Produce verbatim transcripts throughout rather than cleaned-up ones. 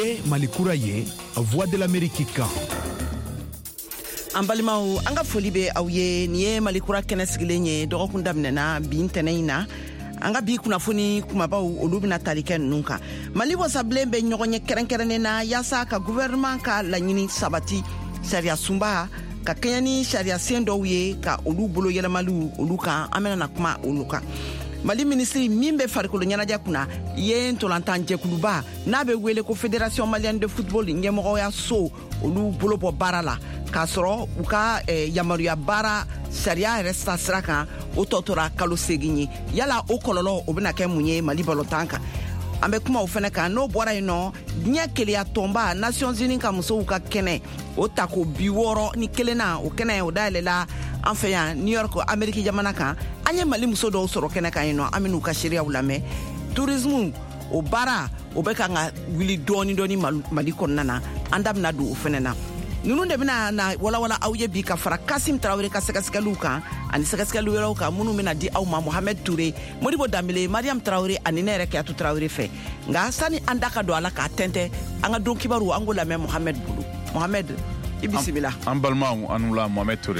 ye Mali kura ye Voix de l'Amérique kan. An balimaw an ka foli be aw ye ni ye Mali kura kɛnɛ sigilen ye dɔgɔkun daminɛna bi ntɛnɛ in na. An ka bi kunnafoni kumabaw olu bɛna tali kɛ ninnu kan. Mali wasabilen bɛ ɲɔgɔn ye kɛrɛnkɛrɛnnen na yaasa ka gouvernement ka laɲini sabati sariya sunba ka kɛɲɛ ni sariya sen dɔw ye ka olu bolo yɛlɛmaliw olu kan an bɛna kuma olu kan. Mali ministri min bɛ farikolo ɲɛnajɛ kunna ye ntolantan jɛkuluba n'a bɛ wele ko Fédération Malienne de Football ɲɛmɔgɔya so olu bolo bɔ baara la k'a sɔrɔ u ka eh, yamaruya baara sariya yɛrɛ sira kan o tɔ tora kalo segin ye yala o kɔlɔlɔ o bɛna kɛ mun ye Mali balontan kan. An bɛ kuma o fɛnɛ kan n'o bɔra yen nɔ diɲɛ keleya tɔnba Nations Unies ka musow ka kɛnɛ o ta ko bi wɔɔrɔ ni kelen na o kɛnɛ o dayɛlɛla an fɛ yan New York Amérique jamana kan an ye Mali muso dɔw sɔrɔ kɛnɛ kan yen nɔ an bɛn'u ka seereyaw lamɛn. Tourisme o baara o bɛ kan ka wuli dɔɔni dɔɔni Mali kɔnɔna na an da bɛna don o fɛnɛ na. Ninnu de bɛna na walawala aw ye bi ka fara Kasim Traoré ka sɛgɛsɛgɛliw kan ani sɛgɛsɛgɛliw wɛrɛw kan minnu bɛna di aw ma Mohamed Touré, Modibo Dambele, Mariam Traoré ani ne yɛrɛ Kiyatu Traoré fɛ. Nka sani an da ka don a la k'a tɛntɛn an ka don kibaru an k'o lamɛn Mohamed bolo. Mohamed i bisimila. An balimaw an la Mohamed Touré.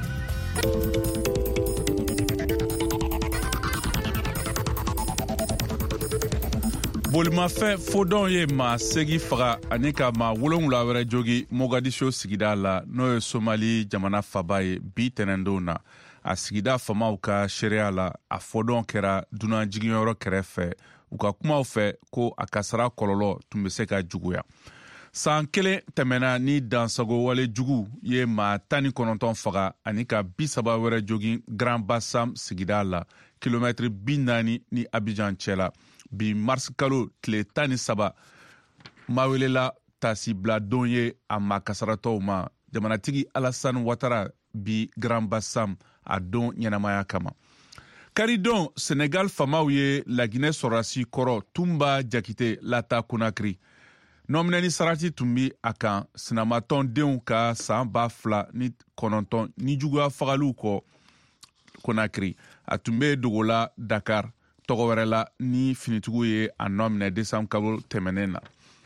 Bolimafɛn fodɔn ye maa segi faga ani ka maa wolonwula wɛrɛ jogi Mogadiscio sigida la n'o ye Somali jamana faba ye bi tɛnɛndon na a sigida famaw ka seereya la a fɔdɔn kɛra dunan jigiyɔrɔ kɛrɛfɛ u ka kumaw fɛ ko a kasara kɔlɔlɔ tun bɛ se ka juguya. San kelen tɛmɛna ni dansago wale jugu ye maa tan ni kɔnɔntɔn faga ani ka bi saba wɛrɛ jogi Grand Bassam sigida la kilomɛtiri bi naani ni Abidjan cɛla. Bi mars kalo tile tan ni saba mawelela tasi bila don ye a ma kasaratɔw ma jamanatigi Alassane Ouattara bi Grand Bassam a don ɲɛnamaya kama. Karidon Senegal famaw ye Laginɛ sɔrɔdasi kɔrɔ Tumba Jakite Lata Conakry. Nɔminɛni sarati tun bi a kan sinamatɔndenw ka san ba fila ni kɔnɔntɔn ni juguya fagaliw kɔ Conakry. A tun bɛ dogola Dakar. Tɔgɔ wɛrɛ la ni finitigiw ye a nɔ minɛ décembre kalo tɛmɛnen na.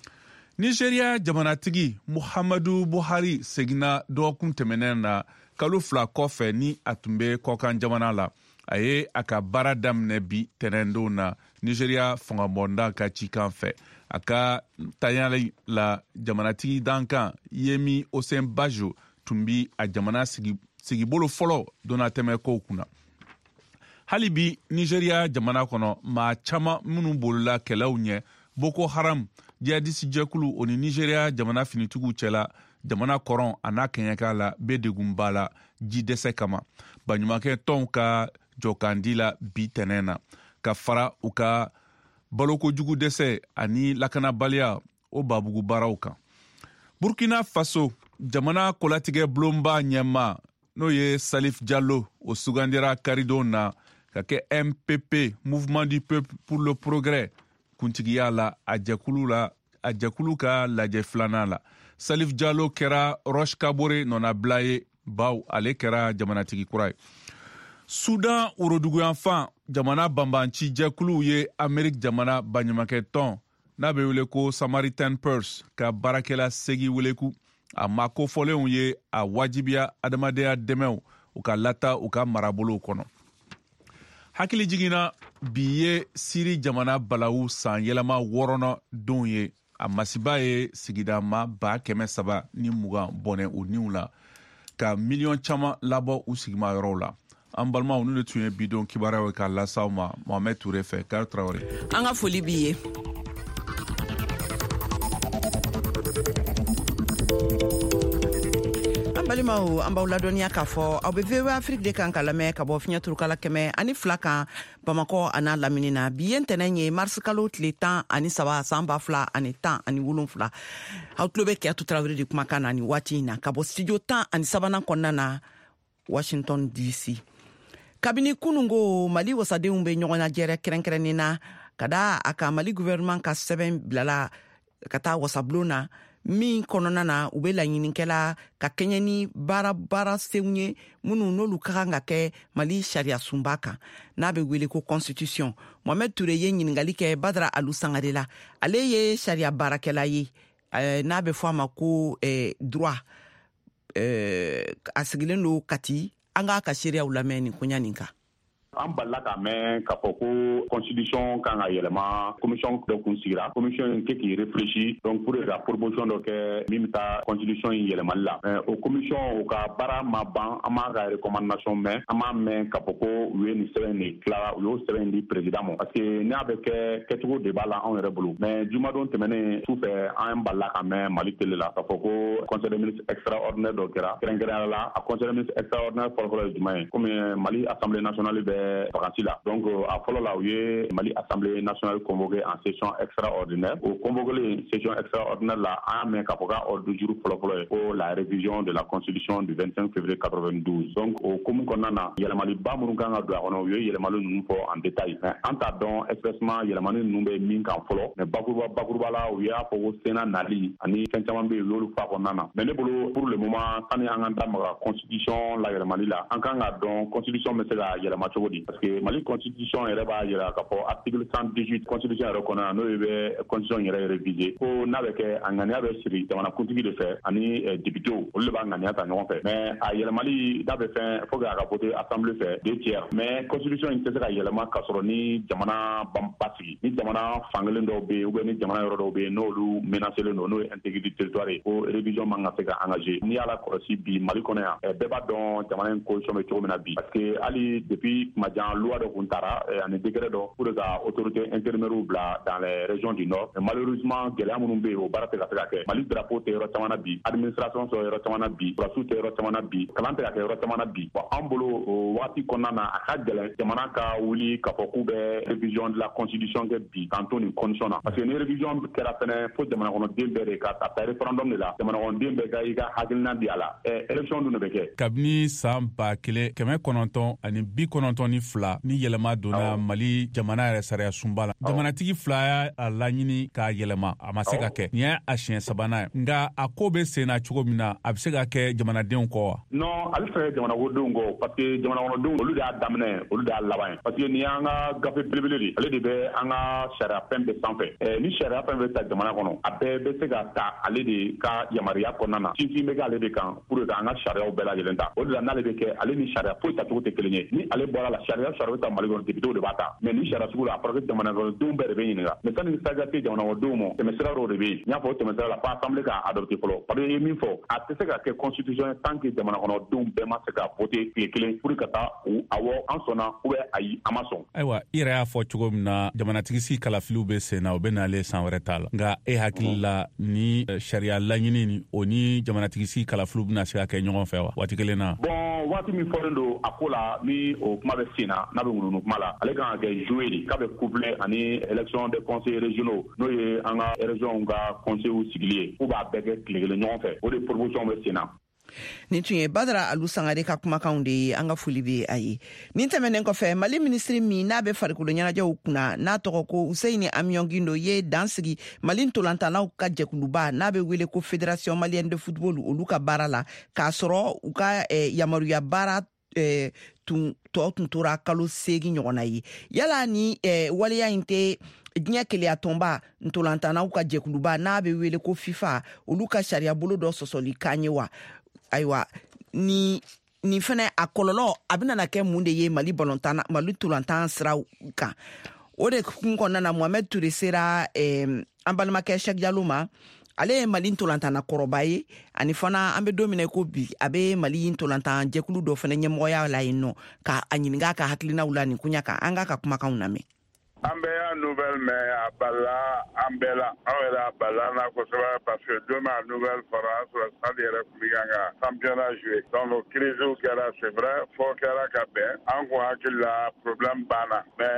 Nigeria jamanatigi Muhammadu Buhari seginna dɔgɔkun tɛmɛnen na kalo fila kɔfɛ ni a tun bɛ kɔkan jamana la. A ye a ka baara daminɛ bi tɛnɛndon na Nigeria fangabɔnda ka cikan fɛ. A ka tanyali la jamanatigi dankan Yemi Osinbajo tun bi a jamana sigi, sigibolo fɔlɔ donna tɛmɛ kow kunna. Hali bi Nigeria jamana kɔnɔ maa caman minnu bolila kɛlɛw ɲɛ Boko Haram jihadisi jɛkulu o ni Nigeria jamana finitigiw cɛla jamana kɔrɔn a n'a kɛɲɛka la bɛ degunba la ji dɛsɛ kama. Baɲumankɛ tɔnw ka jɔkandi la bi tɛnɛn na ka fara u ka balokojugu dɛsɛ ani lakanabaliya o babugu baaraw kan. Burkina Faso jamana kolatigɛ bulonba ɲɛma n'o ye Salif Diallo o sugandira karidon na ka kɛ M P P Mouvement du Peuple pour le Progrès kuntigiya la a jɛkulu la a jɛkulu ka lajɛ filanan la. Salif Diallo kɛra Roche Kabore nɔnabila ye baw ale kɛra jamanatigi kura ye. Sudan woroduguyanfan jamana banbanci jɛkuluw ye Amérique jamana baɲumankɛ tɔn n'a bɛ wele ko Samaritan Purse ka baarakɛla segi weleku a ma kofɔlenw ye a wajibiya adamadenya dɛmɛw u ka lata u ka marabolow kɔnɔ. Hakili jiginna bi ye Siri jamana balawu san yɛlɛma wɔɔrɔnɔ don ye a masiba ye sigida ma ba kɛmɛ saba ni mugan bɔnɛ u niw la ka miliyɔn caman labɔ u sigimayɔrɔw la. An balimaw n'u de tun ye bidon kibaruyaw k'a lasaw ma Mohamed Touré fɛ Kar Traoré. An ka foli b'i ye. Balimaw an b'aw ladɔniya k'a fɔ aw bɛ V O A Afrique de kan ka lamɛn ka bɔ fiɲɛ turukala kɛmɛ ani fila kan Bamakɔ a n'a lamini na bi ye ntɛnɛn ye mars kalo tile tan ani saba san ba fila ani tan ani wolonfila aw tulo bɛ Kiyatu Traoré de kumakan na ni waati in na ka bɔ studio tan ani sabanan kɔnɔna na Washington D C. Kabini kunungo Mali wasadenw bɛ ɲɔgɔn najɛrɛ kɛrɛnkɛrɛnnen na ka da a ka Mali gouvernement ka sɛbɛn bilala ka taa wasabulon na min kɔnɔna na u be laɲinikɛla ka kɛɲɛ ni baara baara senw ye minnu n'olu ka kan ka kɛ Mali sariya sunba kan n'a be wele ko constitution. Mohamed Toure ye ɲiningali kɛ Badara Alu Sangare la. Ale ye sariya baarakɛla ye eh, n'a be fɔ a ma ko eh, droit eh, a sigilen do Kati. An k'a ka seereyaw lamɛn nin koɲa nin kan. An balila ka mɛn k'a fɔ ko constitution kan ka yɛlɛma commission dɔ kun sigira commission in kɛ k'i réfléchir donc pour ka proposition dɔ kɛ min bɛ taa constitution in yɛlɛmali la o commission o ka baara ma ban an m'a ka recommandation mɛn an m'a mɛn k'a fɔ ko u ye nin sɛbɛn de tila u y'o sɛbɛn di président ma parce que n'a bɛ kɛ kɛcogo de b'a la anw yɛrɛ bolo mais jumadon tɛmɛnen sufɛ an balila ka mɛn Mali télé la k'a fɔ ko conseil des ministres extraordinaire dɔ kɛra kɛrɛnkɛrɛnnenya la a conseil des ministres extraordinaire fɔlɔfɔlɔ ye jumɛn ye comme Mali assemblée nationale bɛ vacances la. Donc, à folo là, il y a Mali Assemblée nationale convoquée en session extraordinaire. Au convoqué session extraordinaire là, un mec a pas ordre du jour pour la révision de la Constitution du vingt-cinq février quatre-vingt-douze. Donc, au commun qu'on a, il y a le Mali Bamurunga doit on il y a le Mali nous en détail. En tardant expressement, il y a le Mali nous be mink en folo. Mais Bakuba Bakuba là, il y a pour Sénat Nali, ani Kenchaman be lolu fa qu'on a. Mais le boulot pour le moment, ça n'est en entame la Constitution là, il y a le Mali là. En quand donc Constitution mais c'est là, il y a le Machodi. Parce que Mali constitution yɛrɛ b'a yira k'a fɔ article cent dix-huit constitution yɛrɛ kɔnɔ n'o ye bɛ constitution yɛrɛ révisé ko n'a bɛ kɛ a ŋaniya bɛ siri jamanakuntigi de fɛ ani député olu de b'a ŋaniya ta ɲɔgɔn fɛ mais a yɛlɛmali n'a bɛ fɛn faut que a ka voter assemblée fɛ deux tiers mais constitution in tɛ se ka yɛlɛma k'a sɔrɔ ni jamana ba sigi ni jamana fankelen dɔw bɛ yen ou bien ni jamana yɔrɔ dɔw bɛ yen n'olu menacelen don n'o ye intégrité territoire ye ko révision man ka se ka engagé n'i y'a la kɔlɔsi bi Mali kɔnɔ yan bɛɛ b'a dɔn jamana in constitution bɛ cogo min na bi parce que hali depuis majan loi de Kuntara ani décret dɔ pour ka autorité intérimaire bila dans les régions du nord mais malheureusement gɛlɛya minnu bɛ yen o baara tɛ ka se ka kɛ Mali drapeau tɛ yɔrɔ caman na bi administration tɛ yɔrɔ caman na bi sɔrɔdasiw tɛ yɔrɔ caman na bi kalan tɛ ka kɛ yɔrɔ caman na bi bon an bolo o waati kɔnɔna na a ka gɛlɛn jamana ka wuli k'a fɔ k'u bɛ révision de la constitution kɛ bi k'an to nin condition na parce que ni révision kɛra fɛnɛ fo jamana kɔnɔden bɛɛ de ka ta référendum de la jamana kɔnɔden bɛɛ ka i ka hakilina di a la ɛ élection dun de bɛ kɛ. Kabini san ba kelen kɛmɛ kɔnɔntɔn ani bi kɔnɔntɔn ni fila ni yɛlɛma donna Mali jamana yɛrɛ sariya sunba la jamanatigi fila y'a laɲini k'a yɛlɛma a ma se ka kɛ nin ye a siɲɛ sabanan ye nka a ko bɛ sen na cogo min na a bɛ se ka kɛ jamanadenw kɔ wa. Non ale tɛ jamanadenw kɔ parce que jamanadenw olu de y'a daminɛ olu de y'a laban ye parce que nin y'an ka gafe belebele de ale de bɛ an ka sariya fɛn bɛɛ sanfɛ ɛ ni sariya fɛn bɛ ta jamana kɔnɔ a bɛɛ bɛ se ka ta ale de ka yamaruya kɔnɔna na sinsin bɛ kɛ ale de kan pour que an ka sariyaw bɛɛ lajɛlen ta o de la n'ale bɛ kɛ ale ni sariya foyi tacogo tɛ kelen ye ni ale bɔra la sariya sariya bɛ ta Mali kɔnɔ député de b'a ta mais ni sariya sugu la a fɔra ko jamanadenw bɛɛ de bɛ ɲininka mais sanni sariya tɛ jamanadenw ma tɛmɛsira dɔw de bɛ yen n y'a fɔ o tɛmɛsira la fo assemblée k'a adopté fɔlɔ parce que i ye min fɔ a tɛ se ka kɛ constitution tant que jamana kɔnɔdenw bɛɛ ma se ka voter tile kelen pour ka taa awɔ an sɔnna ou bien ayi an ma sɔn. Ayiwa i yɛrɛ y'a fɔ cogo min na jamanatigi si kalafiliw bɛ sen na o bɛ n'ale san wɛrɛ t'a la nka e hakili la ni sariya laɲini ni o ni jamanatigi si kalafiliw bɛna se ka kɛ ɲɔgɔn fɛ wa waati kelen na. Bon waati min fɔlen don a ko la ni o kuma bɛ sen na n'a bɛ wuluni kuma la ale kan ka kɛ joué de k'a bɛ couplé ani élection des conseils régionaux n'o ye an ka région ka conseils sigili ye k'u b'a bɛɛ kɛ tile kelen ɲɔgɔn fɛ o de proposition bɛ sen na. Nin tun ye Badara Alu Sangare ka kumakanw de ye an ka foli bɛ a ye nin tɛmɛnen kɔfɛ Mali ministre min n'a bɛ farikolo ɲɛnajɛw kunna n'a tɔgɔ ko Useyini Amion Gindo ye dan sigi Mali ntolantanaw ka jɛkuluba n'a bɛ wele ko Fédération Malienne de Football olu ka baara la k'a sɔrɔ u ka yamaruya baara tun tɔ tun tora kalo seegin ɲɔgɔnna ye yala ni waleya in tɛ diɲɛ keleya tɔnba ntolantanaw ka jɛkuluba n'a bɛ wele ko FIFA olu ka sariya bolo dɔ sɔsɔli kan ye wa ayiwa ni ni fɛnɛ a kɔlɔlɔ a bɛna kɛ mun de ye Mali balontan Mali tolantan siraw kan o de kun kɔnɔna na Mohamed Toure sera an balimakɛ Cheikh Diallo ma ale ye Mali ntolantana kɔrɔba ye ani fana an bɛ don min ko bi a bɛ Mali ntolantan jɛkulu dɔ fɛnɛ ɲɛmɔgɔya la yen nɔ ka a ɲininka ka hakilinaw la nin kunya kan an ka ka kumakanw lamɛn. An bɛ y'a nouvelle mais a bala an bɛɛ la anw yɛrɛ a bala na kosɛbɛ parce que don min a nouvelle fɔra a sɔrɔ stade yɛrɛ tun bɛ kan ka championnat jouer donc crise kɛra c'est vrai fɔ kɛra ka bɛn an kun hakili la problème banna mais a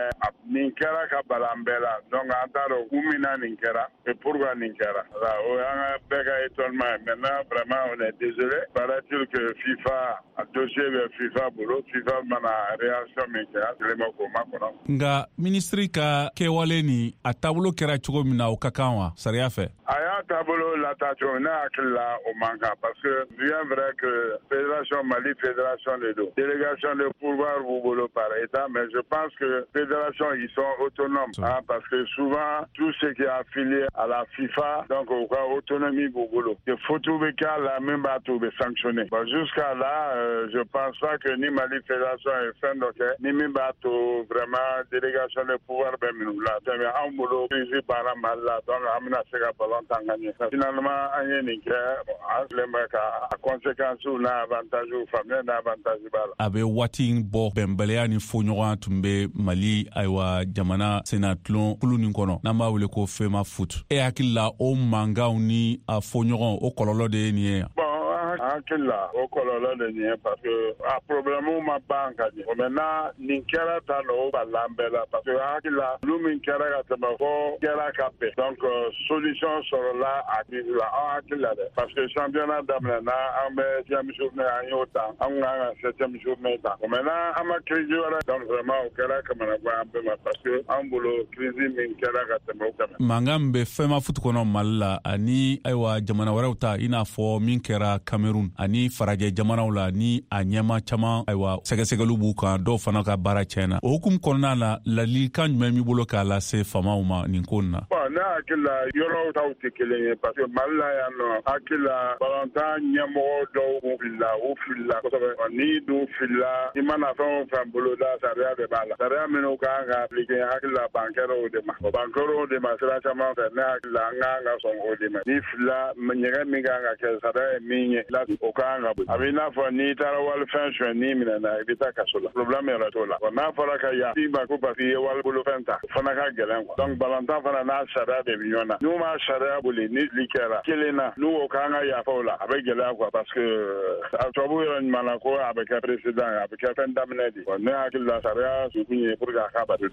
nin kɛra ka bala an bɛɛ la donc an t'a dɔn kun min na nin kɛra et pourquoi nin kɛra voilà o y'an ka bɛɛ ka étonnement ye maintenant vraiment on est désolé paraît-il que FIFA a dossier bɛ FIFA bolo FIFA mana réaction min kɛ a tilema k'o ma kɔnɔ nka ministre ka kɛwale ni a taabolo kɛra cogo min na o ka kan wa sariya fɛ a y'a taabolo lata cogo ne hakili la o man kan parce que bien vrai que fédération Mali fédération de do délégation de pouvoir b'u bolo par état mais je pense que fédération ils sont autonomes hein, parce que souvent tout ce qui est affilié à la FIFA donc au cas autonomie b'u bolo que photo be ka la même bateau be sanctionné bon, jusqu'à là euh, je pense pas que ni Mali fédération est fin donc ni même bateau vraiment délégation de pouvoir be minu la mais en bolo crise par la mal là donc amina se ka ballon tanganye finalement anye ni ke a lemba ka conséquence ou na avantage ou famille na avantage bala abe wati bo bembeleya ni foɲɔgɔn tun be Mali aywa jamana senatlon kulu nin kɔnɔ n'an b'a wele ko fema foot e hakili la o mankanw ni a foɲɔgɔn o kɔlɔlɔ de ye nin ye hakili la o kɔlɔlɔ de nin ye parce que a problème ma ban ka ɲɛ maintenant nin kɛra ta nɔ o bala an bɛɛ la parce que hakili la olu min kɛra ka tɛmɛ fɔ kɛra ka bɛn donc solution sɔrɔla a crise la an hakili la dɛ parce que championnat daminɛna an bɛ sixième journée an y'o ta an kun kan ka septième journée ta maintenant an ma crise wɛrɛ donc vraiment o kɛra kamanagan an bɛɛ ma parce que an bolo crise min kɛra ka tɛmɛ o tɛmɛ mankan min bɛ fɛnma foot kɔnɔ Mali la ani ayiwa jamana wɛrɛw ta i n'a fɔ min kɛra Cameroun ani farajɛ jamanaw la ni a ɲɛma caman ayiwa sɛgɛsɛgɛliw b'u kan dɔw fana ka baara tiɲɛna o hukumu kɔnɔna la ladilikan jumɛn b'i bolo k'a lase famaw ma nin ko nin na bon ne hakili la yɔrɔw taw tɛ kelen ye parce que Mali la yan nɔ hakili la balontan ɲɛmɔgɔ dɔw filila u filila kosɛbɛ n'i dun filila i mana fɛn o fɛn boloda sariya de b'a la sariya minnu kan ka appliqué hakili la bankɛrɛw de ma o bankɛrɛw de ma sira caman fɛ ne hakili la an kan ka sɔn o de ma n'i filila ɲɛgɛn min kan ka kɛ sariya ye min ye o kan ka bɔ a bɛ i n'a fɔ n'i taara walifɛn suɲɛ n'i minɛna i bɛ taa kaso la problème yɛrɛ t'o la bon n'a fɔra ka yan i ma ko parce que i ye walibolofɛn ta o fana ka gɛlɛn quoi donc balontan fana n'a sariya de bɛ ɲɔgɔn na n'u ma sariya boli ni li kɛra kelen na n'u ko k'an ka yafa o la a bɛ gɛlɛya quoi parce que a tubabu yɔrɔ ɲuman na ko a bɛ kɛ président a bɛ kɛ fɛn daminɛ de bon ne hakili la sariya sukun ye pour que a k'a bato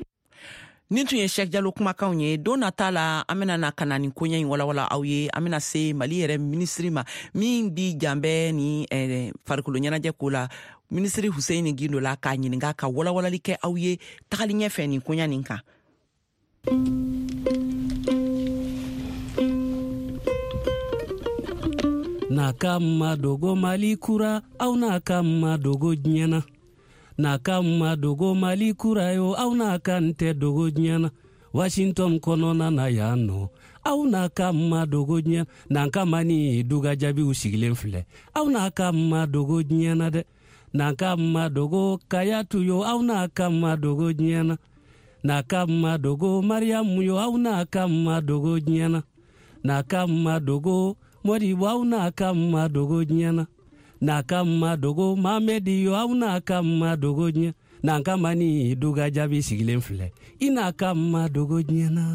nin tun ye Sheikh Jalo kumakanw ye don nata la an bena na kana nin koɲɛ in walawala aw ye an bena se Mali yɛrɛ ministri ma min bi janbɛ ni eh, farikolo ɲɛnajɛ ko la ministri Hussein Gindo la k'a ɲininka ka walawalali kɛ aw ye tagali ɲɛfɛ nin koɲɛ nin kan na kama dogo Mali kura au na kama dogo nyana na kama dogo Mali kura yo au na kante dogo nyana Washington konona na yano au na kama dogo nyana na kama ni duga jabi usigilen file au na kama dogo nyana de na kama dogo kayatu yo au na kama dogo nyana na kama dogo Mariam yo au na kama dogo nyana na kama dogo Mori wau na kama dogo nyana na kama dogo Mamedi yo au na kama dogo nyana na kama ni duga jabi sigilen file ina kama dogo nyana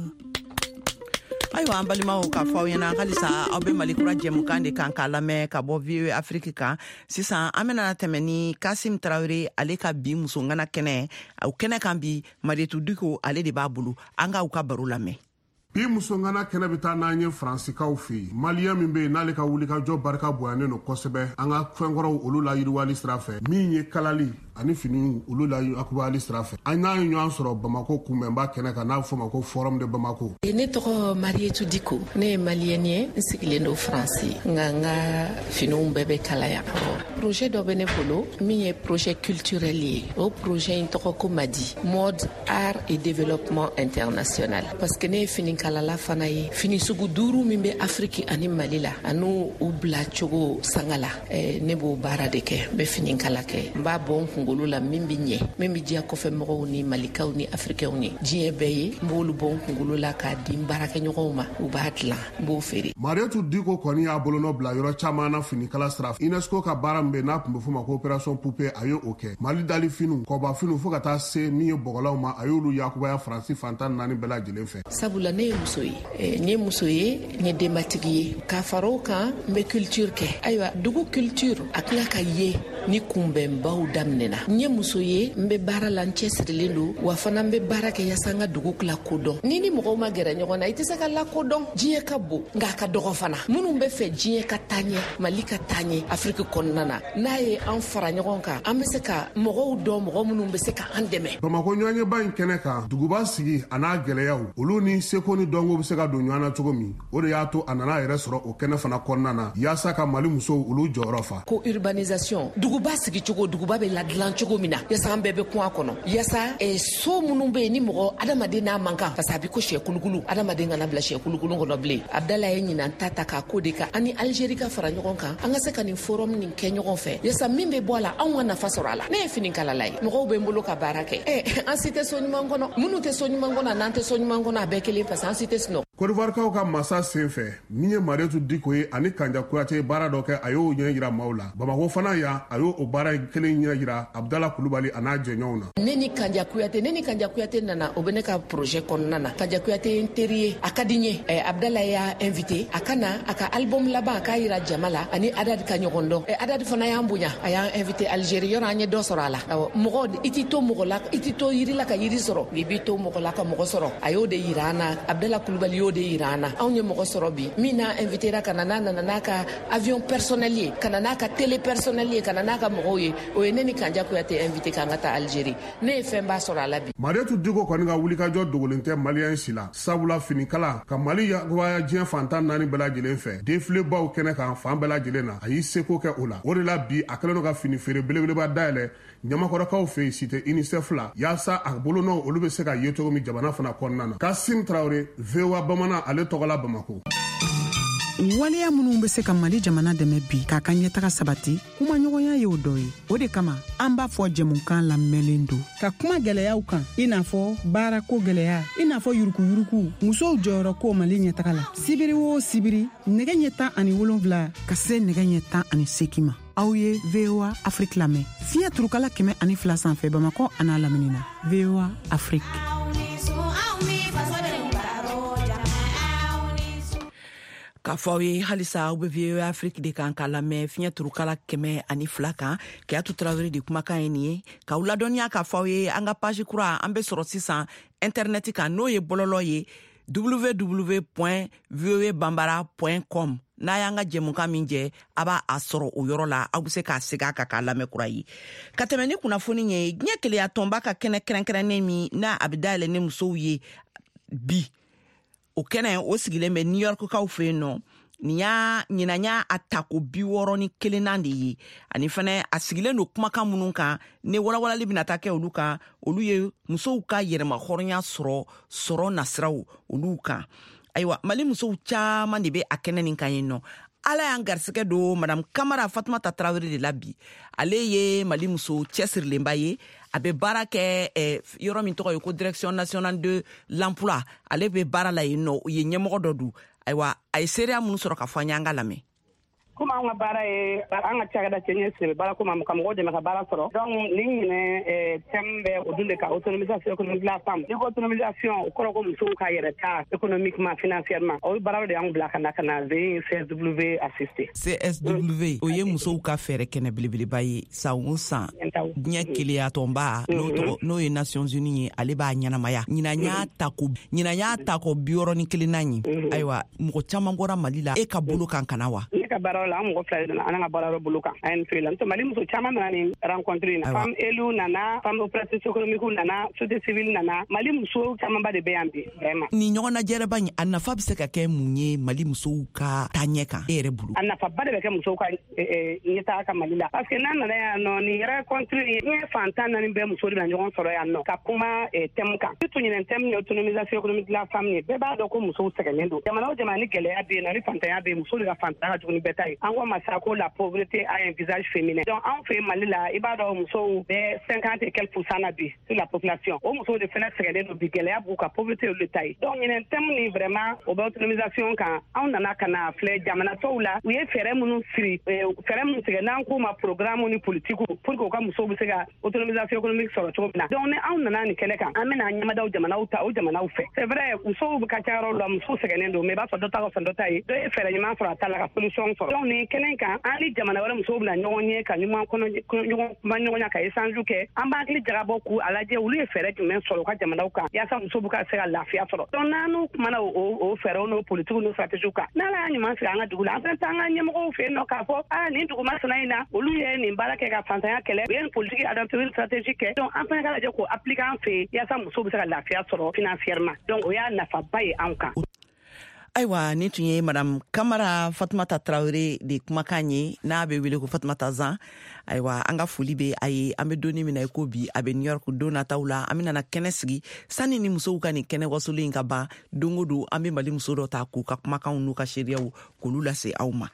ayiwa an balimaw k'a fɔ aw ɲɛna halisa aw be malikura jɛmukan de kan k'a lamɛn ka bɔ V O A Afrique kan sisan an bena tɛmɛ ni Kasim Traoré ale ka bi musongana kɛnɛ o kɛnɛ kan bi Marietou Diko ale de b'a bolo an ka u ka baro lamɛn bi musongana kɛnɛ bɛ taa n'an ye Faransikaw fɛ yen maliyɛn min bɛ yen n'ale ka wulikajɔ barika bonyanen don kosɛbɛ an ka fɛnkɔrɔw olu la yiriwali sira fɛ min ye kalali ani fini olu la akubali sira fɛ an n'a ye ɲɔgɔn sɔrɔ Bamako kunbɛnba kɛnɛ kan n'a fɔ ma ko Forum de Bamako. Ne tɔgɔ Marietou Diko ne ye maliyɛn ye n sigilen don Faransi nka n ka finiw bɛɛ bɛ kalaya projet dɔ bɛ ne bolo min ye projet culturel ye o projet in tɔgɔ ko Madi mode art et développement international parce que ne ye fini kalala fana ye fini sugu duuru min bɛ Afrique ani Mali la ani u bila cogo sanga la ne b'o baara de kɛ n bɛ fini kala kɛ n b'a bɔ n kunkolo la min bɛ ɲɛ min bɛ diya kɔfɛ mɔgɔw ni malikaw ni africains ni diɲɛ bɛɛ ye n b'olu bɔ n kunkolo la k'a di n baarakɛɲɔgɔnw ma u b'a dilan n b'o feere. Marietou Diko kɔni y'a bolonɔ bila yɔrɔ caman na finikala sira fɛ UNESCO ka baara min bɛ n'a tun bɛ fɔ ma ko opération poupée a ye o kɛ Mali dali finiw kɔba finiw fo ka taa se min ye bɔgɔlaw ma a y'olu yakubaya Faransi fantan naani bɛɛ lajɛlen fɛ. Sabula ne ye muso ye n ye muso ye n ye denbatigi ye k'a fara o kan n bɛ culture kɛ ayiwa dugu culture a tila ka ye ni kunbɛnbaw daminɛna n ye muso ye n bɛ baara la n cɛsirilen don wa fana n bɛ baara kɛ yaasa n ka dugu la kodɔn ni ni mɔgɔw ma gɛrɛ ɲɔgɔn na i tɛ se ka lakodɔn diɲɛ ka bon nka a ka dɔgɔ fana minnu bɛ fɛ diɲɛ ka taa ɲɛ mali ka taa ɲɛ afiriki kɔnɔna na n'a ye an fara ɲɔgɔn kan an bɛ se ka mɔgɔw dɔn mɔgɔ minnu bɛ se ka an dɛmɛ. Bamako ɲɔgɔnyeba in kɛnɛ kan duguba sigi a n'a gɛlɛyaw olu ni seko ni dɔnko bɛ se ka don ɲɔgɔn na cogo min o de y'a to a nana yɛrɛ sɔrɔ o kɛnɛ fana kɔnɔna na yaasa ka mali musow olu jɔyɔrɔ fa. Ko urbanisation duguba sigi cogo duguba bɛ ladilan cogo min na yaasa an bɛɛ bɛ kun a kɔnɔ yaasa eh, so minnu bɛ yen ni mɔgɔ adamaden n'a man kan parce que a bɛ ko sɛ kulukulu adamaden kana bila sɛ kulukulu kɔnɔ bilen Abdala ye ɲinan ta ta k'a ko de kan ani Algérie ka fara ɲɔgɔn kan an ka se ka nin forum nin kɛ ɲɔgɔn fɛ yaasa min bɛ bɔ a la anw ka nafa sɔrɔ a la ne ye fini kalala ye mɔgɔw bɛ n bolo ka baara kɛ eh, an si tɛ so ɲuman kɔnɔ minnu tɛ so ɲuman kɔnɔ n'an tɛ so ɲuman kɔnɔ a bɛɛ kelen parce que an si tɛ sunɔgɔ. Côte d'Ivoirekaw ka masa sen fɛ min ye Mariétou Dicko ye ani Kanja Kuyate baara dɔ kɛ a y'o ɲɛ yira maaw la Bamako fana yan a y'o baara kelen ɲɛ yira Abdala Kulubali a n'a jɛɲɔgɔnw na. Ne ni Kanja Kuyate ne ni Kanja Kuyate nana o bɛ ne ka projet kɔnɔna na Kanja Kuyate ye n teri ye a ka di n ye eh, Abdala y'a invité a ka na a ka album laban a k'a yira jama la ani Adad ka ɲɔgɔn dɔn eh, Adad fana y'an bonya a y'an invité Algérie yɔrɔ an ye dɔ sɔrɔ a la mɔgɔ i t'i to mɔgɔ la i t'i to yiri la ka yiri sɔrɔ i b'i to mɔgɔ la ka mɔgɔ sɔrɔ a y'o de yira an na Abdala Kulubali y'o de yira an na anw ye mɔgɔ sɔrɔ bi min n'a invité ra ka na n'a nana n'a ka avion personnel ye ka na n'a ka télé personnel ye ka na n'a ka mɔgɔw ye o ye ne ni Kanja Kuyate invité k'an ka taa Algérie ne ye fɛn b'a sɔrɔ a la bi. Mariétou Dicko kɔni ka wulikajɔ dogolen tɛ maliyɛn si la sabula finikala ka mali yakubaya diɲɛ fantan naani bɛɛ lajɛlen fɛ defilebaw kɛnɛ kan fan bɛɛ lajɛlen na a y'i seko kɛ o la o de la bi a kɛlen do ka fini feere belebeleba dayɛlɛ ɲamakɔrɔkaw fɛ yen site UNICEF la yaasa a bolonɔw olu bɛ se ka ye cogo min jamana fana kɔnɔna na. Kasim Traoré V O A Bamanan ale tɔgɔla Bamako. waleya minnu bɛ se ka mali jamana dɛmɛ bi k'a ka ɲɛtaga sabati kumaɲɔgɔnya ye o dɔ ye o de kama an b'a fɔ jɛmukan lamɛnlen don ka kuma gwɛlɛyaw kan i n'a fɔ baarako gwɛlɛya i n'a fɔ yurukuyuruku musow jɔyɔrɔ ko mali ɲɛtaga la sibiri o sibiri nɛgɛ ɲɛ tan ani wolonwula ka se nɛgɛ ɲɛ tan ani seegin ma aw ye V O A Afrique lamɛn fiɲɛ turukala kɛmɛ ani fila sanfɛ Bamako a n'a lamini na V O A Afrique. K'a fɔ aw ye halisa aw bɛ V O A Afrique de kan k'a lamɛn fiɲɛ turukala kɛmɛ ani fila kan Keyatu Traoré de kumakan ye nin ye k'aw ladɔnniya k'a fɔ aw ye an ka page kura an bɛ sɔrɔ sisan internet kan n'o ye bɔlɔlɔ ye w w w point v o a bambara point com n'a y'an ka jɛmukan min jɛ a b'a a sɔrɔ o yɔrɔ la aw bɛ se k'a segin a kan k'a lamɛn kura ye ka tɛmɛ ni kunnafoni ye diɲɛ keleya tɔnba ka kɛnɛ kɛrɛnkɛrɛnnen min n'a a bɛ dayɛlɛ ni musow ye bi o kɛnɛ o sigilen bɛ New York kaw fɛ yen nɔ nin y'a ɲinan y'a a ta ko bi wɔɔrɔ ni kelennan de ye ani fana a sigilen don kumakan minnu kan ne walawalali bɛna taa kɛ olu kan olu ye musow ka yɛrɛma hɔrɔnya sɔrɔ sɔrɔ nasiraw olu kan ayiwa mali musow caman de bɛ a kɛnɛ nin kan yen nɔ ala y'an garisɛgɛ don madame Kamara Fatumata Traoré de la bi ale ye mali muso cɛsirilenba ye a bɛ baara kɛ eh, yɔrɔ min tɔgɔ ye ko direction nationale de l'emploi ale bɛ baara la yen nɔ u ye ɲɛmɔgɔ dɔ don ayiwa a ye seereya minnu sɔrɔ ka fɔ an ye an ka lamɛn. Comme an ka baara ye an ka cakɛda cɛɲɛ siri baara ko ma ka mɔgɔw dɛmɛ ka baara sɔrɔ donc ni ɲinɛ thème bɛ o dun de ka autonomisation économique de la femme ni ko autonomisation o kɔrɔ ko musow ka yɛrɛ ta économiquement financièrement o baara de y'an bila ka na ka na V C S W assister. C S W o ye musow ka fɛɛrɛ kɛnɛ belebeleba ye san o san diɲɛ keleya tɔnba n'o ye Nations Unies ye ale b'a ɲɛnamaya ɲinan y'a ta ko ɲinan y'a ta ko bi wɔɔrɔ ni kelennan ye ayiwa mɔgɔ caman bɔra Mali la e ka bolo kan kana wa. Ne ka baara la an mɔgɔ fila de nana an ka baara bolo kan a ye nin fili la n'o mali muso caman nana nin rencontre in na femme élue nana femme opératrice économique nana société civile nana mali muso camanba de bɛ yan bi vraiment. Ni ɲɔgɔnna jɛrɛba in a nafa bɛ se ka kɛ mun ye mali musow ka taaɲɛ kan e yɛrɛ bolo. A nafaba de bɛ kɛ musow ka ɲɛtaga ka mali la parce que n'an nana yan nɔ nin rencontre in diɲɛ fantan naani bɛɛ muso de bɛ ɲɔgɔn sɔrɔ yan nɔ ka kuma thème kan surtout ɲinɛ thème ye autonomisation économique de la femme ye bɛɛ b'a dɔn ko musow sɛgɛnnen don jamana o jamana ni gɛlɛya bɛ yen nɔ ni fantanya bɛ yen muso de ka fantanya ka jugu ni bɛɛ ta ye an ko masa ko la pauvreté a un visage féminin donc an fɛ mali la i b'a dɔn musow bɛ cinquante et quelques pourcent na bi sur la population o musow de fɛnɛ sɛgɛnnen don bi gɛlɛya b'u ka pauvreté olu ta ye donc ɲinɛ thème ni vraiment o bɛ autonomisation kan anw nana ka na filɛ jamana tɔw la u ye fɛɛrɛ minnu siri fɛɛrɛ minnu tigɛ n'an k'u ma programme ni politique pour que u ka musow bɛ se ka autonomisation économique sɔrɔ cogo min na donc ni anw nana nin kɛnɛ kan an bɛna ɲɛmadaw jamanaw ta o jamanaw fɛ c'est vrai musow ka ca yɔrɔ la musow sɛgɛnnen don mais i b'a sɔrɔ dɔ ta ka fɛn dɔ ta ye dɔ ye fɛɛrɛ ɲuman sɔrɔ a ta la ka solution information sɔrɔ donc nin kɛnɛ kan an ni jamana wɛrɛ musow bɛna ɲɔgɔn ye ka ɲuman kɔnɔ ɲɔgɔn kuma ɲɔgɔn ya ka échange kɛ an b'an hakili jagabɔ k'u a lajɛ olu ye fɛɛrɛ jumɛn sɔrɔ u ka jamanaw kan yaasa musow bɛ ka se ka lafiya sɔrɔ donc n'an kumana o fɛɛrɛw n'o politiques n'o stratégies kan n'ala y'a ɲuman sigi an ka dugu la an fɛnɛ taa an ka ɲɛmɔgɔw fɛ yen nɔ k'a fɔ a nin dugu masina in na olu ye nin baara kɛ ka fantanya kɛlɛ u ye nin politique adapté une stratégie kɛ donc an fɛnɛ ka lajɛ k'o appliquer an fɛ yen yaasa musow bɛ se ka lafiya sɔrɔ financièrement donc o y'a nafaba ye an kan. Ayiwa ni tun ye madame Kamara Fatumata Traoré de kumakan ye n'a bɛ wele ko Fatumata Zan. Ayiwa an ka foli bɛ a ye an bɛ donni mina i ko bi a bɛ New York don nataw la an bɛna kɛnɛ sigi sani ni musow ka nin kɛnɛ wasolen ka ban don o don an bɛ Mali muso dɔ ta k'u ka kumakanw n'u ka seereyaw k'olu lase aw ma.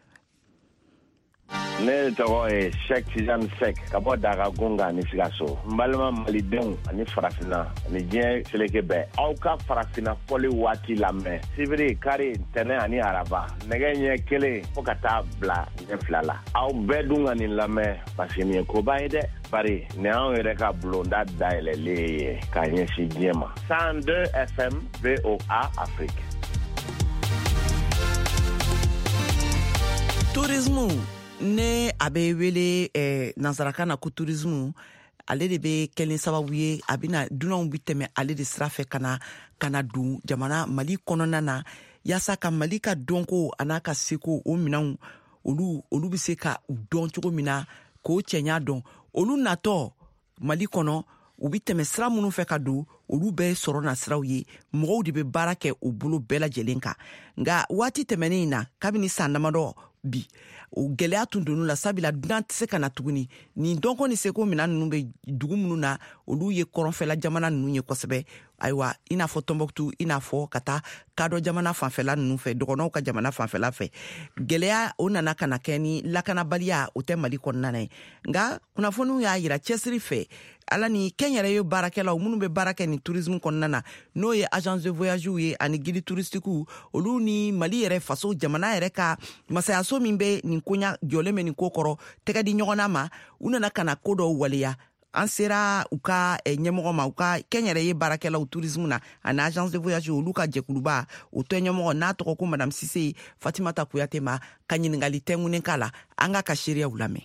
Ne tɔgɔ ye Sheikh Tijani Sek ka bɔ Daga Gunga ni Sikaso. N balima malidenw ani farafina ani diɲɛ seleke bɛɛ aw ka farafina fɔli waati lamɛn sibiri kari tɛnɛ ani araba nɛgɛ ɲɛ kelen fo ka taa bila ɲɛ fila la aw bɛɛ dun ka nin lamɛn parce que nin ye koba ye dɛ bari nin anw yɛrɛ ka bulonda dayɛlɛlen ye k'a ɲɛsin diɲɛ ma cent deux F M V O A Afrique. Tourisme ne a bɛ wele eh, nansarakan na ko tourisme ale de bɛ kɛlen sababu ye a bɛna dunanw bɛ tɛmɛ ale de sira fɛ ka na ka na don jamana Mali kɔnɔna na yaasa ka Mali ka dɔnko a n'a ka seko o minɛnw olu olu bɛ se ka u dɔn cogo min na k'o cɛɲa dɔn olu natɔ Mali kɔnɔ u bɛ tɛmɛ sira minnu fɛ ka don olu bɛɛ sɔrɔ na siraw ye mɔgɔw de bɛ baara kɛ u bolo bɛɛ lajɛlen kan nka waati tɛmɛnen in na kabini san damadɔ bi o gɛlɛya tun donu la sabila dunan tɛ se ka na tuguni nin dɔnko ni seko mina ninnu bɛ dugu minnu na olu ye kɔrɔnfɛla jamana ninnu ye kosɛbɛ ayiwa i n'a fɔ Tombouctou i n'a fɔ ka taa kadɔ jamana fanfɛla ninnu fɛ dɔgɔnɔw ka jamana fanfɛla fɛ gɛlɛya o nana ka na kɛ ni lakanabaliya o tɛ Mali kɔnɔna ye nka kunnafoniw y'a yira cɛsiri fɛ ala ni kɛnyɛrɛye baarakɛlaw minnu bɛ baara kɛ ni tourisme kɔnɔna na n'o ye agence de voyage ye ani guide touristique olu ni Mali yɛrɛ faso jamana yɛrɛ ka masayaso min bɛ nin koɲa jɔlen bɛ nin ko kɔrɔ tɛgɛ di ɲɔgɔnna ma u nana ka na ko dɔw waleya an sera u ka ɲɛmɔgɔ ma u ka kɛnyɛrɛye baarakɛlaw tourisme na ani agence de voyage olu ka jɛkuluba o tɔ ɲɛmɔgɔ n'a tɔgɔ ko madame Sise Fatimata Kuyate ma ka ɲininkali tɛŋunen k'a la an ka ka seereyaw lamɛn.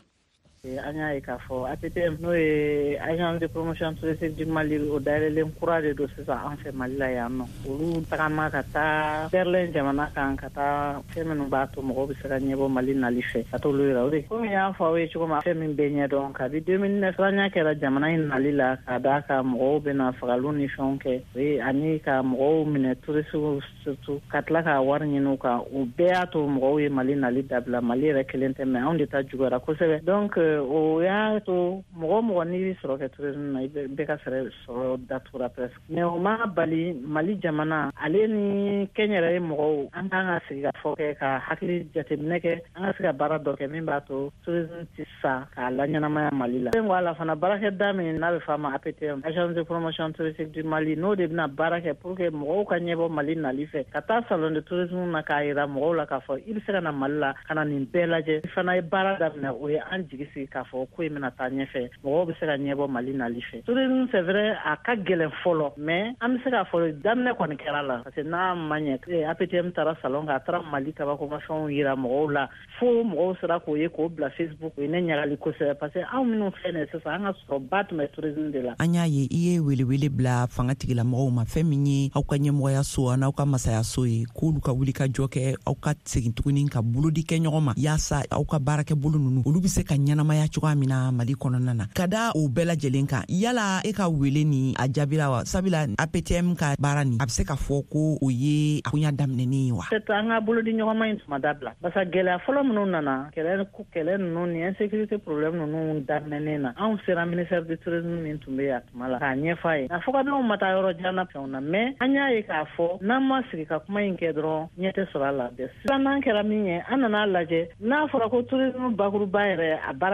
An y'a ye k'a fɔ A P T M n'o ye agence de promotion touristique du Mali o dayɛlɛlen kura de don sisan an fɛ Mali la yan nɔ olu tagama ka taa Berlin jamana kan ka taa fɛn minnu b'a to mɔgɔw bɛ se ka ɲɛbɔ Mali nali fɛ ka t'olu yira o de komi y'a fɔ aw ye cogo min fɛn min bɛ ɲɛdɔn kabi deux mille neuf siranya kɛra jamana in nali la ka d'a kan mɔgɔw bɛna fagaliw ni fɛnw kɛ o ye ani ka mɔgɔw minɛ tourisiw surtout ka tila ka wari ɲini u kan o bɛɛ y'a to mɔgɔw ye Mali nali dabila Mali yɛrɛ kelen tɛ mɛ anw de ta juguyara kosɛbɛ donc o y'a to mɔgɔ mɔgɔ n'i bɛ sɔrɔ kɛ tourisme na i bɛ ka sɔrɔ sɔrɔ datugura presque mais o ma bali Mali jamana ale ni kɛnyɛrɛye mɔgɔw an kan ka sigi ka fɔ kɛ ka hakili jateminɛ kɛ an ka se ka baara dɔ kɛ min b'a to tourisme tɛ sa k'a laɲɛnamaya Mali la fɛn ko a la fana baarakɛda min n'a bɛ f'a ma A P T M agence de promotion touristique du Mali n'o de bɛna baara kɛ pour que mɔgɔw ka ɲɛbɔ Mali nali fɛ ka taa salon de tourisme na k'a jira mɔgɔw la k'a fɔ i bɛ se ka na Mali la ka na nin bɛɛ lajɛ i fana ye baara daminɛ o ye an jigi sigi k'a fɔ ko in bɛna taa ɲɛfɛ mɔgɔw bɛ se ka ɲɛbɔ Mali nali fɛ tourisme c'est vrai a ka gɛlɛn fɔlɔ mais an bɛ se k'a fɔ daminɛ kɔni kɛra la parce que n'a ma ɲɛ A P T M taara salon ka a taara Mali tabakomafɛnw yira mɔgɔw la fo mɔgɔw sera k'o ye k'o bila Facebook o ye ne ɲagali kosɛbɛ parce que anw minnu filɛ nin sisan an ka sɔrɔba tun bɛ tourisme de la. An y'a ye i ye welewele bila fanga tigilamɔgɔw ma fɛn min ye aw ka ɲɛmɔgɔya so a n'aw ka masaya so ye k'olu ka wuli ka jɔ kɛ aw ka segin tuguni ka bolodi kɛ ɲɔgɔn ma yaasa aw ka baarakɛ bolo ninnu olu bɛ se ka ɲɛnamaya cogoya min na Mali kɔnɔna na ka da o bɛɛ lajɛlen kan yala e ka wele ni a jaabira wa sabula A P T M ka baara ni a bɛ se ka fɔ ko o ye a kunya daminɛni ye wa. C'est an ka bolodi ɲɔgɔnma in tuma dabila parce que gɛlɛya fɔlɔ minnu nana kɛlɛ kɛlɛ ninnu ni insécurité problème ninnu daminɛnen na anw sera ministère du tourisme min tun bɛ yen a tuma la k'a ɲɛfɔ a ye a fɔ ka d'anw ma taa yɔrɔ jan na fɛnw na mais an y'a ye k'a fɔ n'an ma sigi ka kuma in kɛ dɔrɔn ɲɛ tɛ sɔrɔ a la sisan n'an kɛra min ye an nana lajɛ n'a fɔra ko tourisme bakuruba yɛrɛ a baara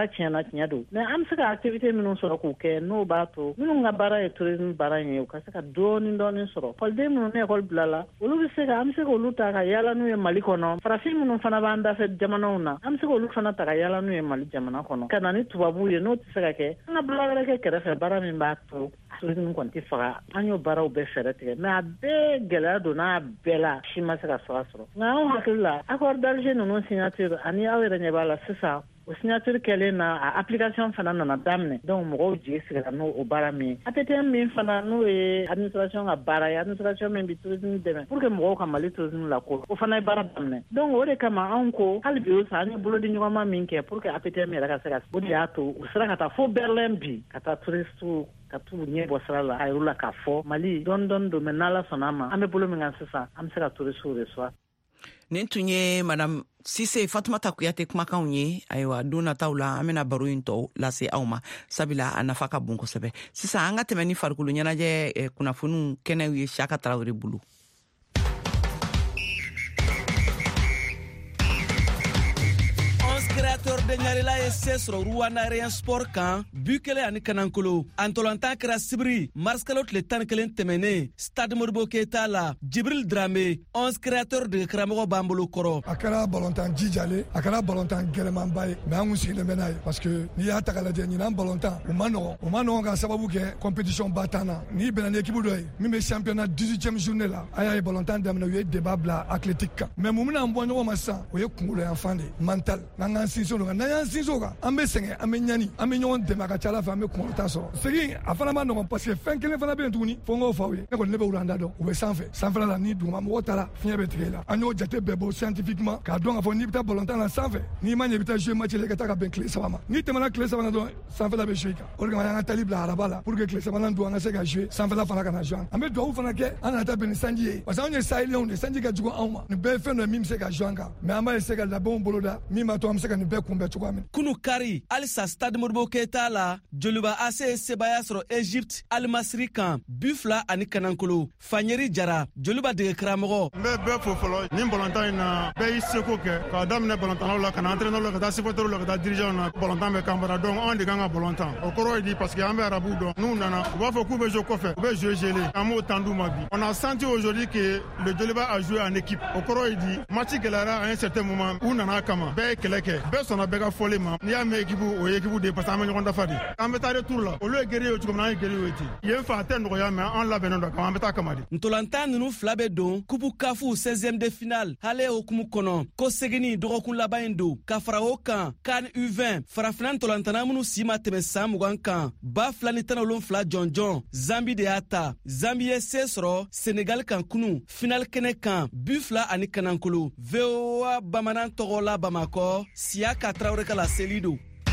tiɲɛna tiɲɛ don mais an bɛ se ka activité minnu sɔrɔ k'u kɛ n'o b'a to minnu ka baara ye tourisme baara in ye u ka se ka dɔɔni dɔɔni sɔrɔ ekɔliden minnu ni ekɔli bilala olu bɛ se ka an bɛ se k'olu ta ka yaala n'u ye Mali kɔnɔ farafin minnu fana b'an dafɛ jamanaw na an bɛ se k'olu fana ta ka yaala n'u ye Mali jamana kɔnɔ ka na ni tubabuw ye n'o tɛ se ka kɛ an ka baara wɛrɛ kɛ kɛrɛfɛ baara min b'a to tourisme kɔni tɛ faga an y'o baaraw bɛɛ fɛɛrɛ tigɛ mais a bɛɛ gɛlɛya donna bɛɛ la si ma se ka sɔrɔ sɔrɔ nka anw hakili la accord d'Alger ninnu signature ani aw yɛrɛ ɲɛ b'a la sisan o signature kɛlen na a application fana nana daminɛ donc mɔgɔw jigi sigira n'o o baara min A T T M min fana n'o ye administration ka baara ye administration min bɛ tourisme dɛmɛ pour que mɔgɔw ka Mali tourisme lakɔ o fana ye baara daminɛ donc o de kama anw ko hali bi o san an ye bolodiɲɔgɔnma min kɛ pour que A T T M yɛrɛ ka se ka o de y'a to u sera ka taa fo Berlin bi ka taa touristiw ka t'u ɲɛ bɔ sira la a yɛrɛ la k'a fɔ Mali dɔɔni dɔɔni don mais n'Ala sɔnna a ma an bɛ bolo min kan sisan an bɛ se ka touristiw reçoit. nin tun ye madame Sise Fatumata Kuyate kumakanw ye ayiwa don nataw la an bɛna baro in tɔw lase aw ma sabila a nafa ka bon kosɛbɛ sisan an ka tɛmɛ ni farikolo ɲɛnajɛ eh, kunnafoniw kɛnɛw ye Shaka Tarawele bolo. Créateur de Nyarela et Sesro Rwanda Rien Sport kan Bukele ani Kanankolo Antolantan kera Sibri Marskalot le tan kelen temene Stade Modibo Keita la Djibril Dramé onze créateur de Kramogo Bambolo Koro akara ballontan jijale akara ballontan geleman baye mais an usi le menaye parce que ni ya takala de nyina ballontan o mano o mano ga sababu ke compétition batana ni benane équipe doy mi me championnat dix-huitième journée la aya ballontan damna ye débat bla athlétique mais mumuna mbonyo massa o ye kungulo enfande mental nanga sinso no na yan sinso ka ambe senge ambe nyani ambe nyon de makachala fa ambe konta so segi afana ma no parce que fin kelen fana be ntuni fongo fawe ne ko lebe uranda do o be sanfe sanfe la ni duma mo tala fien be trela anyo jate bebo scientifiquement ka don afo ni bita volontaire la sanfe ni manye bita jouer match le kata ka ben clé sama ni temana clé sama do sanfe la be jouer ka o ga yan talib la arabala pour que clé sama do nga se ka jouer sanfe la fana kana jouer ambe do fana ke ana ta ben sanji parce que on est sahel on est sanji ka jugo awma ne be fe no mim se ka jouer ka mais amba se ka la bon boloda mi ma to am se ka ne be kumbe chukwa kunu kari alisa Stade Modibo Keita la joluba ase sebaya soro Egypte Al Masri kan bufla ani Kanankolo Fanyeri Jara joluba de Kramogo mbe be fofolo ni bolontan na be iseko ke ka damne bolontan la kana entraîneur la ka supporter la ka dirigeant na bolontan be kambara donc on de ganga bolontan o koro dit parce que ambe arabu do nous nana on va faut que be jouer kofe be jouer gelé amo tandu mabi on a senti aujourd'hui que le joluba a joué en équipe o koro dit match kelara à un certain moment où nana kama be keleke be sona be ka folie ma ni ame équipe o équipe de parce que ambe ngonda fadi ambe ta retour là o le guerrier o chukoma na guerrier weti yen fa ten no ya mais on la beno do ambe ta kamadi ntolanta nunu flabe don kupu kafu seizième de finale hale okumu kono ko segini dogokun labayendo kafarawo kan kan U vingt farafina ntolantana munu sima teme samugan kan ba flani tanolon fla jonjon Zambi de ata Zambi sesro Senegal kan kunu final kene kan bufla ani Kanankolo V O A bamanan togola Bamako Siaka Traoré kala selido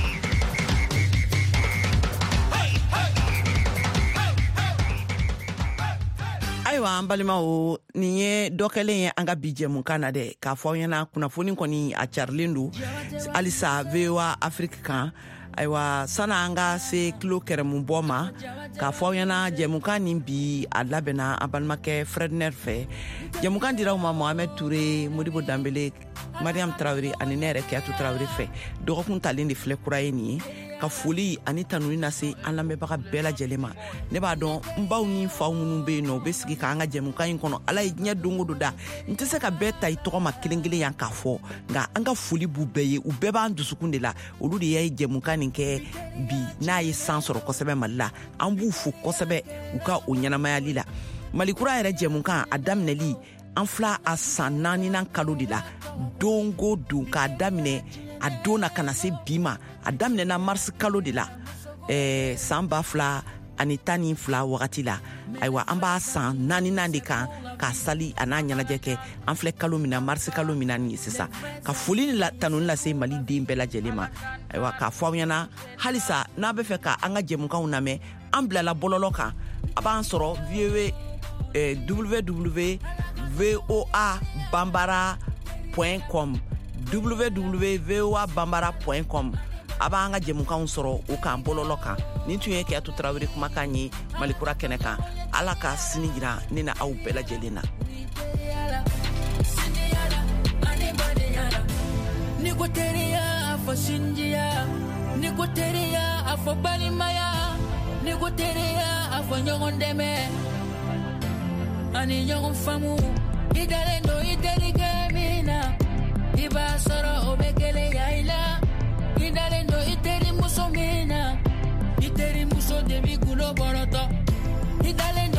ayiwa an balimaw nin ye dɔ kɛlen ye an ka bi jɛmukan na dɛ k'a fɔ aw ɲɛna kunnafoni kɔni a carilen don halisa V O A Afrique kan ayiwa sana an ka se kilo kɛrɛmu bɔ ma k'a fɔ aw ɲɛna jɛmukan nin bi a labɛnna an balimakɛ Fredner fɛ jɛmukan dira aw ma Mohamed Touré Modibo Dambele Mariam Traoré ani ne yɛrɛ Kiyatu Traoré fɛ dɔgɔkun talen de filɛ kura ye nin ye ka foli ani tanuni lase an lamɛnbaga bɛɛ lajɛlen ma ne b'a dɔn n baw ni faw minnu bɛ yen nɔ u bɛ sigi k'an ka jɛmukan in kɔnɔ ala ye diɲɛ don o don da n tɛ se ka bɛɛ ta i tɔgɔ ma kelen kelen yan k'a fɔ nka an ka foli b'u bɛɛ ye u bɛɛ b'an dusukun de la olu de ye jɛmukan nin kɛ bi n'a ye san sɔrɔ kosɛbɛ Mali la an b'u fo kosɛbɛ u ka o ɲɛnamayali la Malikura yɛrɛ jɛmukan a daminɛli an fila a san naaninan kalo de la don o don k'a daminɛ a don na kana se bi ma a daminɛna mars kalo de la eh, san ba fila ani tan ni fila wagati la ayiwa an b'a san naaninan de kan k'a sali a n'a ɲɛnajɛ kɛ an filɛ kalo min na mars kalo min na nin ye sisan ka foli ni tanuni lase Mali den bɛɛ lajɛlen ma ayiwa k'a fɔ aw ɲɛna halisa n'a bɛ fɛ ka an ka jɛmukanw lamɛn an bilala bɔlɔlɔ kan a b'an sɔrɔ w w w v o a bambara point com w w w v o a bambara point com a b'an ka jɛmukanw sɔrɔ o kan bɔlɔlɔ kan nin tun ye Kiyatu Traoré kumakan ye Malikura kɛnɛ kan ala ka sini jira ne na aw bɛɛ lajɛlen na ni ko teriya fo sinjiya ni ko teriya a fɔ balimaya ni ko teriya a fɔ ɲɔgɔn dɛmɛ ani ɲɔgɔn faamu i dalen do i terikɛ min na i b'a sɔrɔ o bɛ gɛlɛya i la i dalen do i terimuso min na i terimuso de b'i gulo bɔrɔtɔ i dalen